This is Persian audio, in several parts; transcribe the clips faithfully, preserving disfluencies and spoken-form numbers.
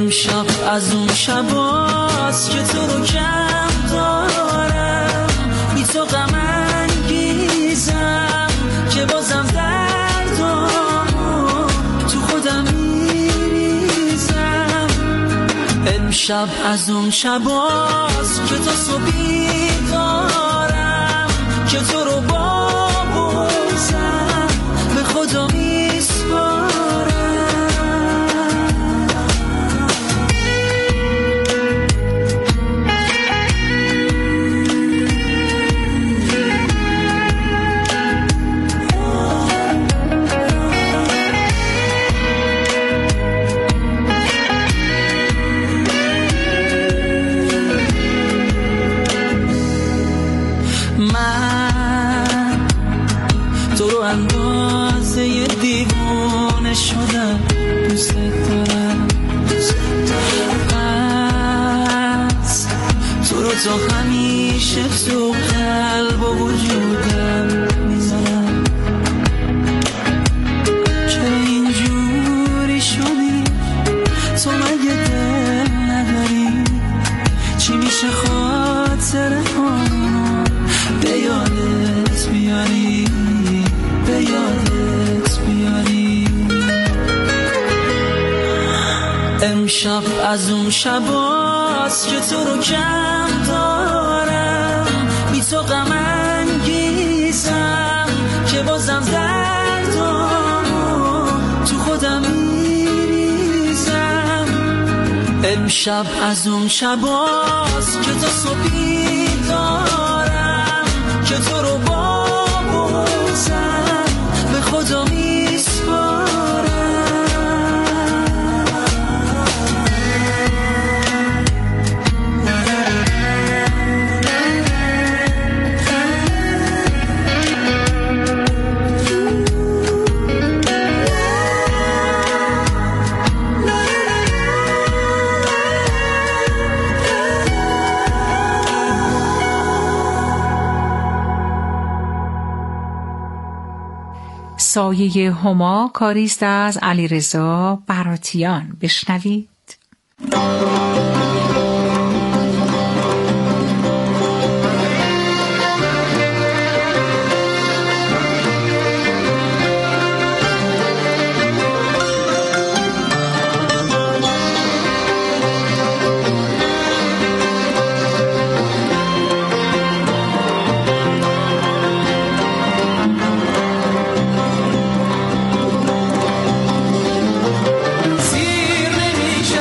امشب از اون شباست که تو رو کم دارم، بی تو غم انگیزم که بازم دردامو تو خودم میریزم. امشب از اون شباست که تا صبحی دارم که تو رو با بازم به خدا میسپارم. من تو رو اندازه دیوانه شدم، دوست دارم. پس تو رو تا همیشه تو قلب و وجودم میذارم. چرا اینجوری شدی تو مگه دل نداری؟ چی میشه خاطره ها به یادت بیاری، به یادت بیاری؟ امشب از اون شباست که تو رو کم دارم، بی تو غم انگیزم که بازم دردامو تو خودم میریزم. امشب از اون شباست که تا صبحی دارم که تو رو با بازم به خدا میسپارم. سایه هما کاریست از علیرضا براتیان. بشنوید. زیر نمیشه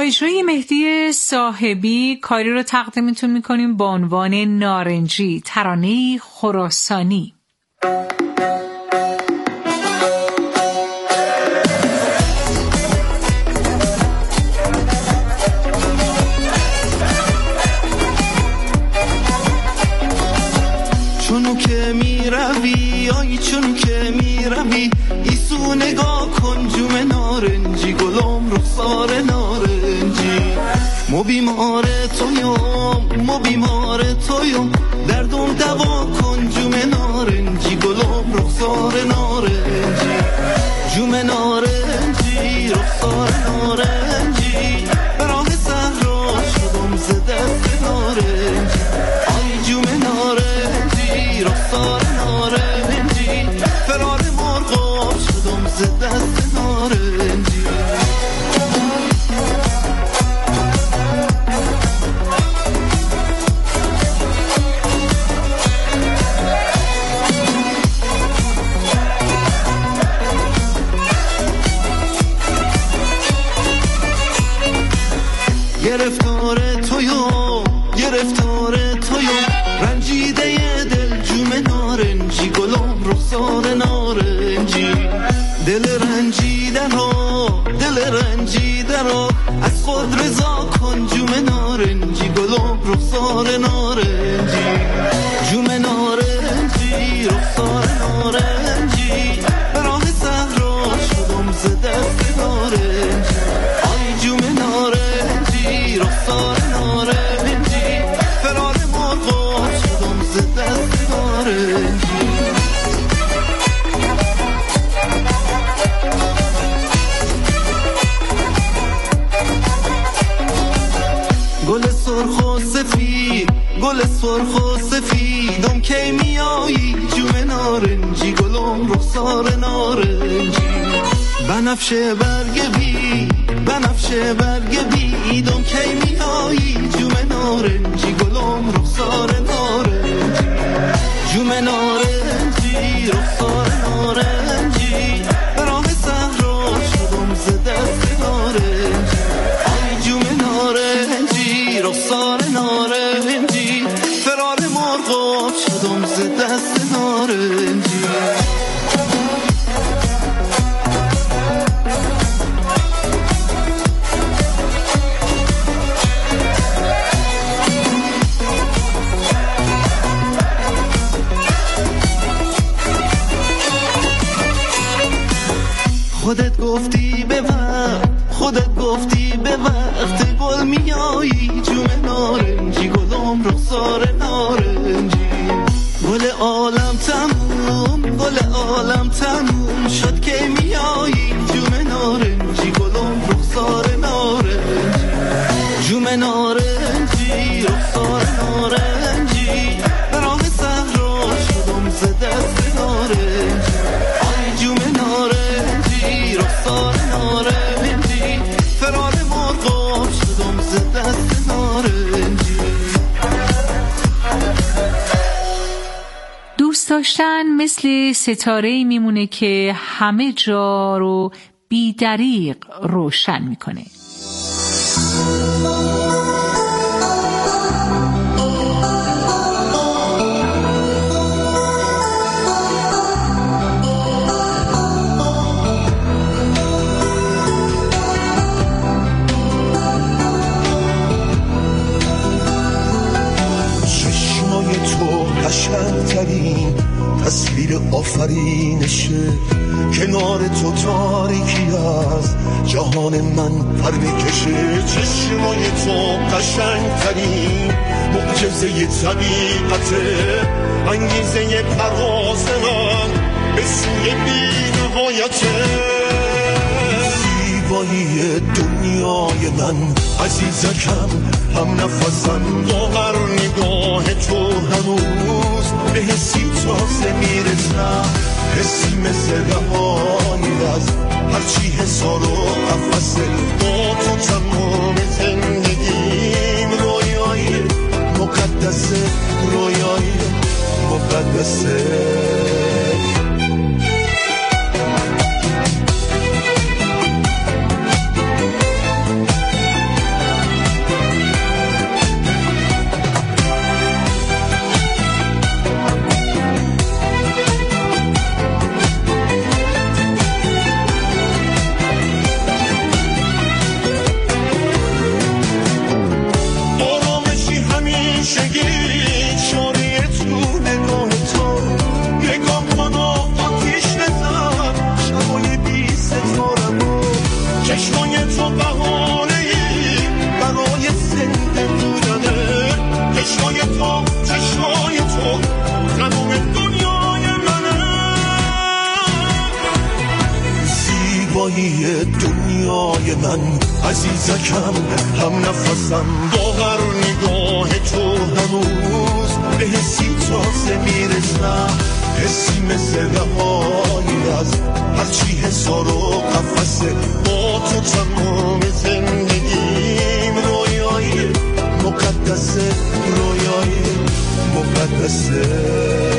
اجرای مهدی صاحبی کاری رو تقدیمتون میکنیم با عنوان نارنجی، ترانه‌ای خراسانی. چونو که می روی آی چونو که می روی ایسو نگاه کن جوم نارنجی گلم رخسار نارنجی مو بیمار تویم مو بیمار تویم دردم دوا کن جوم نارنجی گلم رخسار نارنجی جوم نارنجی رخسار نارنجی براه صحرا شدم ز دست نارنجی آی جوم نارنجی رخسار نارنجی فرار مرغا شدم ز دست نارنجی گرفتار تویو گرفتار تویو رنجیده دل جوم نارنجی گلم رخسار نارنجی دل رنجیده رو دل رنجیده رو از خود رضا کن جوم نارنجی گلم رخسار نارنجی جوم نارنجی رخسار نارنجی به راه صحرا شدم ز دست نارنجی آی جوم نارنجی رخسار نارنجی فرار مرغا شدم ز دست نارنجی گل سرخ و سفید گل سرخ و سفیدم کی میایی جوم نارنجی گلم رخسار نارنجی بنفشه برگ بی بنفشه برگ بیدم کی میایی جوم نارنجی گلم رخسار نارنجی جوم نارنجی رخسار نارنجی براه صحرا شدم ز دست نارنجی آی جوم نارنجی رخسار نارنجی فرار مرغا شدم ز دست نارنجی خودت گفتی به وقت خودت گفتی به وقت گل میایی جوم نارنجی گلم رخسار نارنجی گل عالم تموم گل عالم تموم شد که میایی جوم نارنجی گلم رخسار نارنجی جوم نارنجی رخسار نارنجی به راه صحرا شدم ز دست نارنجی آی جوم نارنجی رخسار نارنجی فرار مرغا شدم ز دست نارنجی دوست داشتن مثل ستاره‌ای میمونه که همه جا رو بی‌دریغ روشن میکنه. چشمای تو قشنگ‌ترین تصویر آفرینشه، کنار تو تاریکی از جهان من پر میکشه. چشمای تو قشنگترین معجزه طبیعته، انگیزه پرواز من به سوی بی‌نهایته. زیبایی دنیای من عزیزکم، هم نفسم با هر نگاه تو هنوز به حسی تازه میرسم، حسی مثل رهایی از هرچی حسار و قفصه. با تو تمام زندگیم رویای مقدسه، رویای مقدسه. تو چشمای تو تمام دنیای منه زیبایی دنیای من عزیزکم هم نفسم باور نگاه تو هنوز به حسی تازه میرسم حسی مثل رهایی از هرچی حسار و قفسه با تو تمام زندگیم رویای مقدسه رویای مقدسه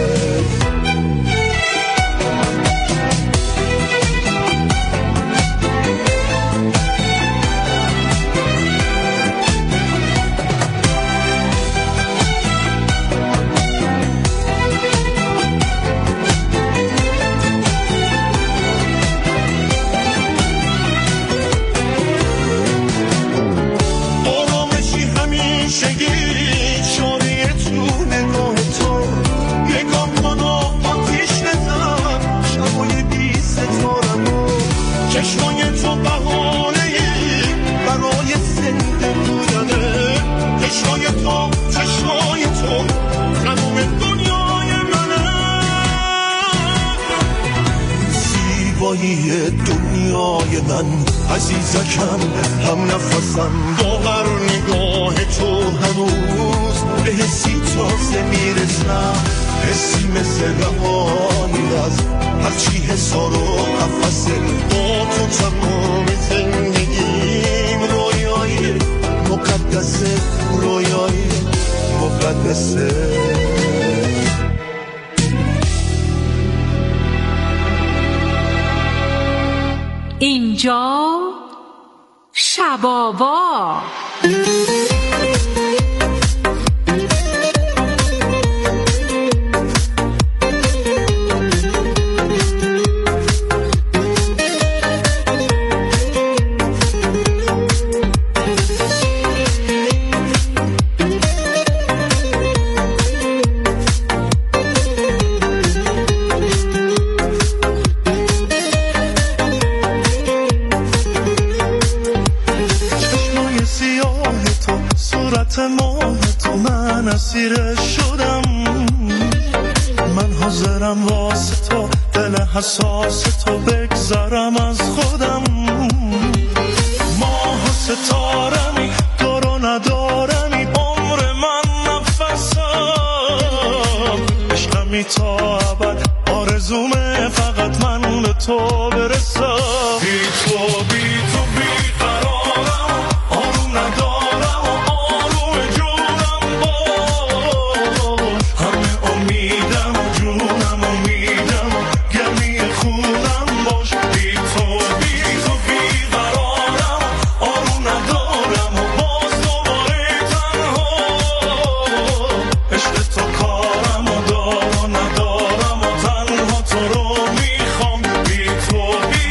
دنیای من عزیزکم هم نفسم باور نگاه تو هنوز به حسی تازه میرسم حسی مثل رهایی از هرچی حسار و قفسه با تو تمام زندگیم رویای مقدسه رویای مقدسه اینجا شبابا. حساس تو بگذرم از خودم ماه و ستارمی دارو ندارمی عمر من نفسم عشقمی تا ابد آرزومه فقط من به تو برسم بی تو بی تو بی قرارم آروم ندارم و آروم جونم باش همه امیدم و جونم امیدم گرمی خونم باش بی تو بی تو بی قرارم آروم ندارم و باز دوباره تنها عشق تو کارم و دارم ندارم و تنها تو رو میخوام بی تو بی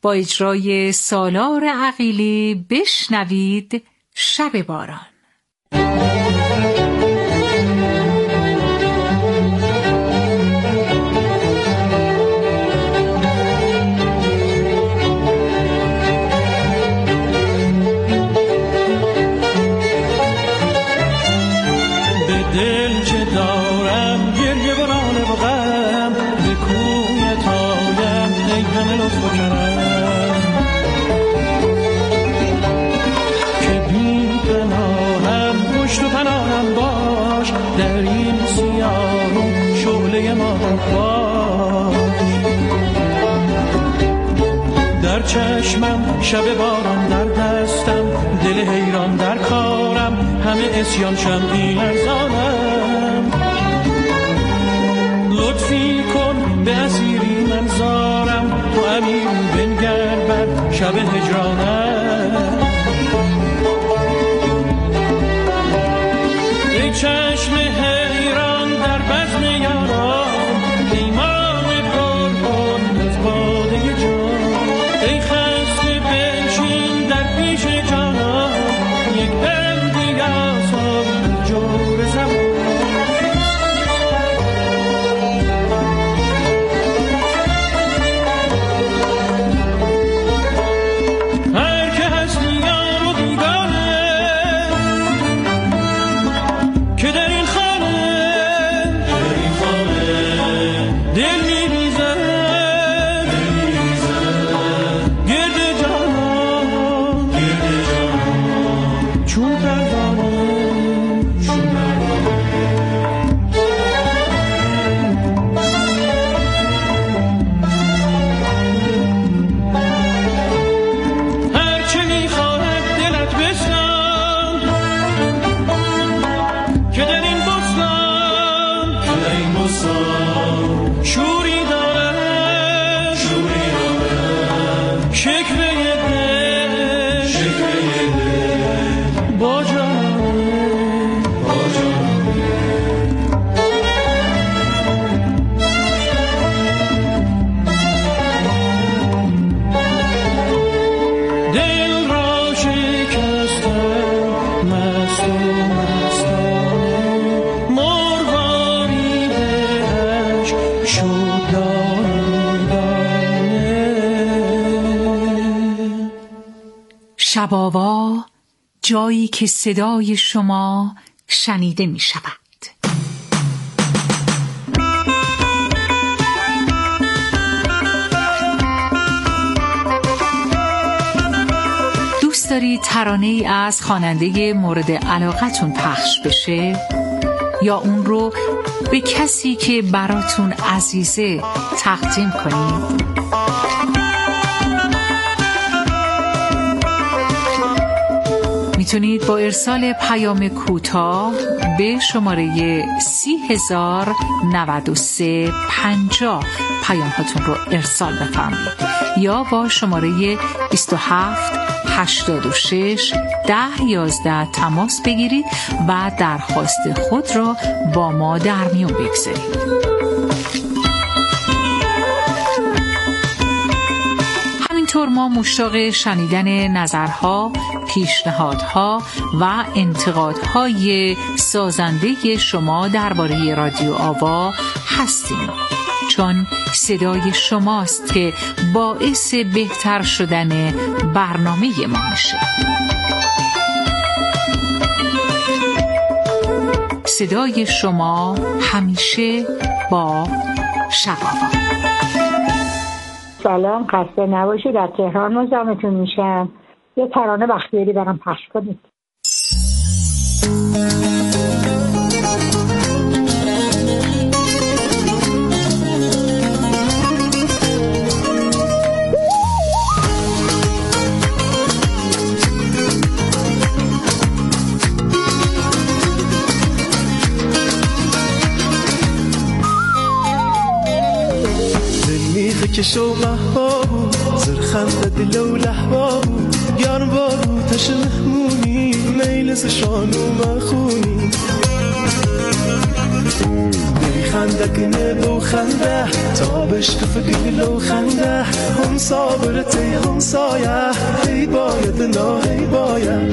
با اجرای سالار عقیلی بشنوید شب باران. در چشمم شب باران، در دستم دل حیران، در کارم همه اسیان شمعی لرزانم. لطفی کن به اسیری من زارم، تو امیر بنگر بر شب هجرانم. ای چشم حیران در بزم یاران، ایمان پر کن از باده جان. ای خسته بنشین در پیش جانان، یک دل دیاسان جور زمان. هر که هست یار و بیگانه که در این خانه دل می‌ریزد گرد جانان چون پروانه. هر چه می‌خواهد دلت بستان که در این بستان شوری دارد شکوه دل با جانانه. دل را شکستم مست و مستانه، مرواری شد دانه دانه. شباوا، جایی که صدای شما شنیده می شود. دوست دارید ترانه ای از خواننده مورد علاقتون پخش بشه یا اون رو به کسی که براتون عزیزه تقدیم کنید؟ میتونید با ارسال پیام کوتاه به شماره سی هزار نود و سه پنجاه پیام هاتون رو ارسال بفرمایید یا با شماره بیست و هفت هشتاد و شش ده یازده تماس بگیرید و درخواست خود را با ما در میون بگذارید. همینطور ما مشتاق شنیدن نظرها، پیشنهادها و انتقادهای سازنده شما درباره رادیو آوا هستیم، چون صدای شماست که باعث بهتر شدن برنامه ما میشه. صدای شما همیشه با شباوا. سلام، خسته نباشید. از تهران مزاحمتون میشم. یه ترانه بختیاری برام پخش کنید. که شوقه ها بود زرخنده دل و لحبا بود گرم بارو تش مهمونی میلس شانو مخونی خندك نبو خنده تابش تفقي لو خنده هم صابرتي هم صايا هي بايد نا هي بايد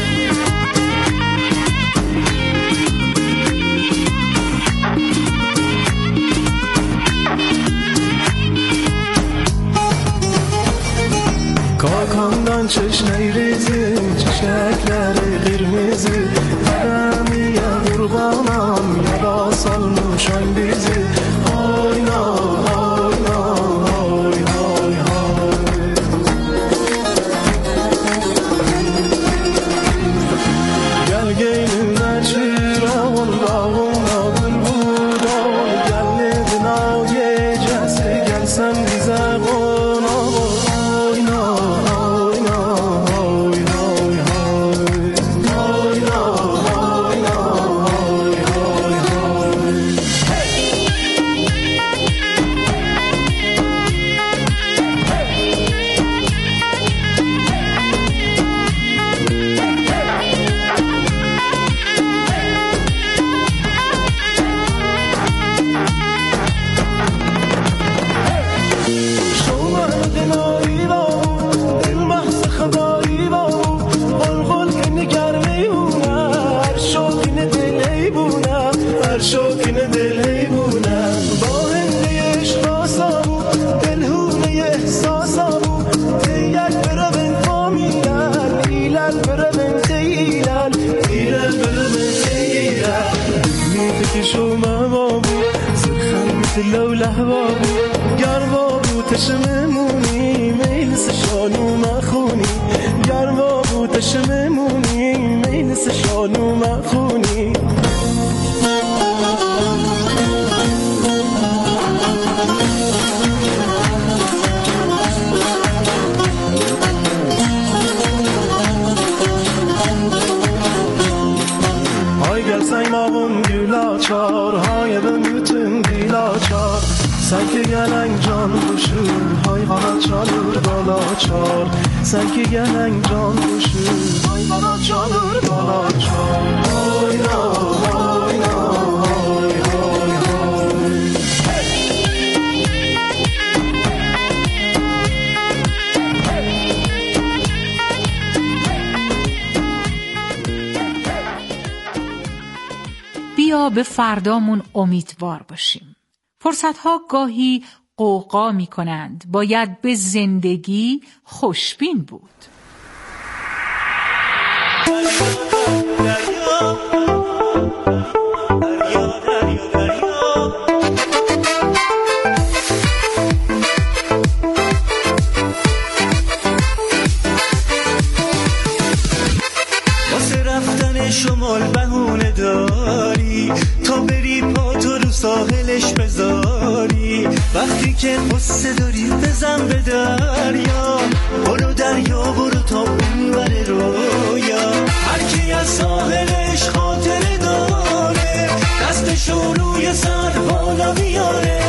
کاکاندان چشمه ریزی چشکلر قرمزی برمی یه قربانم یه باسال موشان بیزی آینا آینا آی آی آی گل گیل نچیر اون باغون آدل بود آن گل نبنا یه جسه گل سم بیزه قون آینا لو لحبابو گرمابو تشممونی میلس شانو مخونی گرمابو تشممونی میلس شانو مخونی های گل سیمابون گلاچار های بموتن گلاچار سنگ گلنگ جان بشور های غلط چالور گلاچار سنگ گلنگ جان بشور های غلط چالور گلاچار های نا های نا های های های بیا به فردامون امیدوار باشیم. فرصتها گاهی قوقا می کنند. باید به زندگی خوشبین بود. واسه رفتن شمال بهونه داری تا بری پاتو رو ساحلش بذاری وقتی که قصه داری بزن به دریا برو دریا برو تا اونور رویا هر کی از ساحلش خاطره داره دستشو روی سر بالا بیاره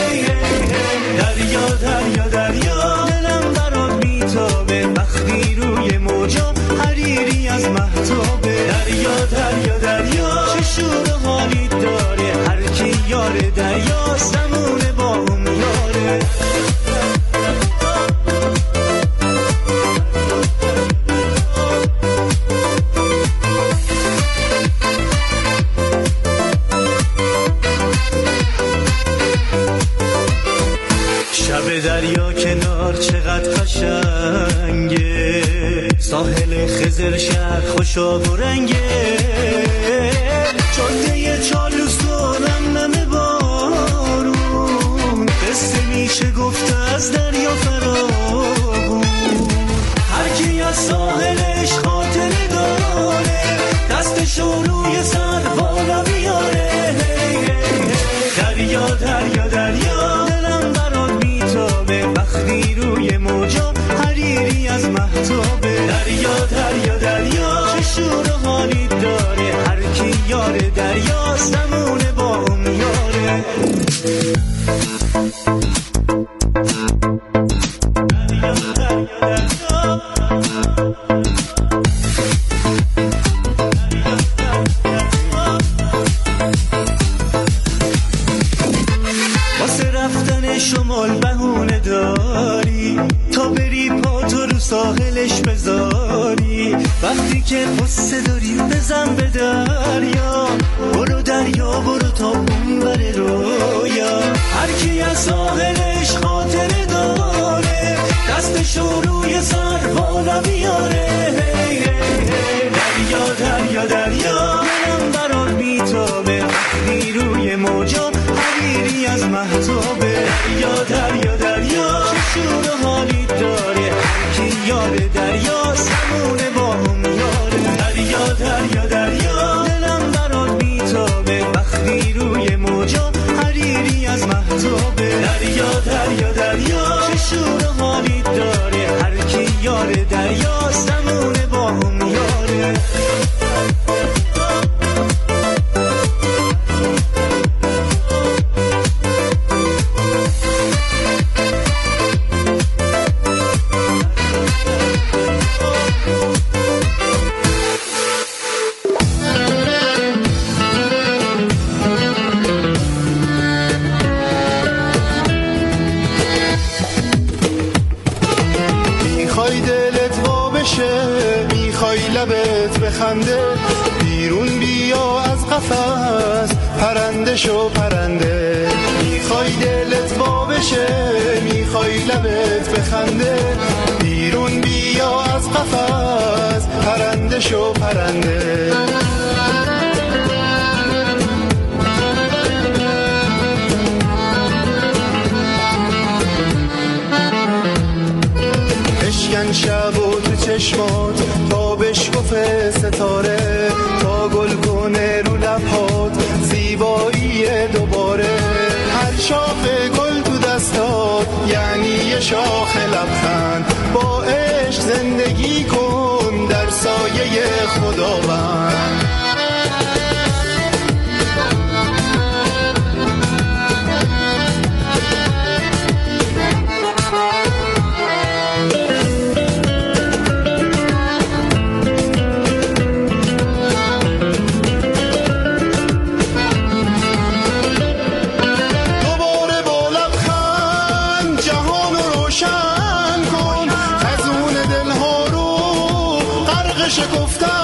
دریا دریا دریا دلم برات میتابه وقتی روی موجا حریری از مهتابه دریا دریا دریا چه شور حالی داره هر کی یاره دریا سمونه با اون یاره شب دریا کنار چقدر قشنگه ساحل خضر شهر خوشاب و رنگه جاده چالوس و نمنمه بارون قصه میشه گفت از دریا فرابون هر کی از ساحلش خاطره داره دستشو روی سر بالا بیاره دریا دریا دریا دلم برات میتابه وقتی روی موجا حریری از مهتابه دریا دریا دریا چه شور حالی داره هر کی یاره دریا سمونه با اون یاره دریا دریا دریا ساحلش بذاری، وقتی که قصه داریم بزن به دریا، برو دریا برو تا اون بره رویا. هر کی از ساحلش خاطره داره، دستشو روی سر بالا بیاره. دریا دریا دریا دلم برات میتابه، وقتی روی موجا حریری از مهتابه. دریا دریا دریا چه شور و حالی داره، کی یار دریا سمونه با هم یاره. دریا دریا دریا دلم برات میتابه، وقتی روی موجا حریری از مهتابه. دریا دریا دریا چه شور و حالی داره، هر کی یار دریا سمونه با هم یاره. بیرون بیا از قفس پرنده شو پرنده، میخوای دلت وا بشه، میخوای لبت بخنده. بیرون بیا از قفس پرنده شو پرنده. اشکن شب و تو چشمات تا بشکفه ستاره، تا گل کنه رو لبهات زیبایی دوباره. هر شاخ گل تو دستات یعنی یه شاخ لبخند، با عشق زندگی کن در سایه خداوند. شکفتن